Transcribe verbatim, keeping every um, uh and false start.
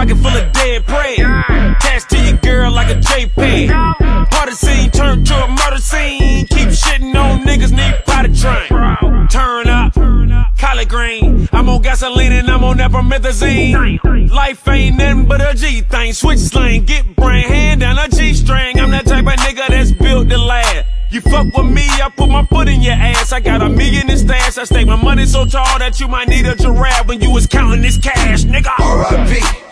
pocket full of dead prey. Cash to your girl like a JPEG. Party scene turned to a murder scene. Keep shitting on niggas, need potty train. Turn up, collard green. I'm on gasoline and I'm on epimethazine. Life ain't nothing but a G thing. Switch slang, get brain, hand down a G string. I'm that type of nigga that's built to last. You fuck with me, I put my foot in your ass. I got a million in stash. I stake my money so tall that you might need a giraffe when you was counting this cash, nigga. R I P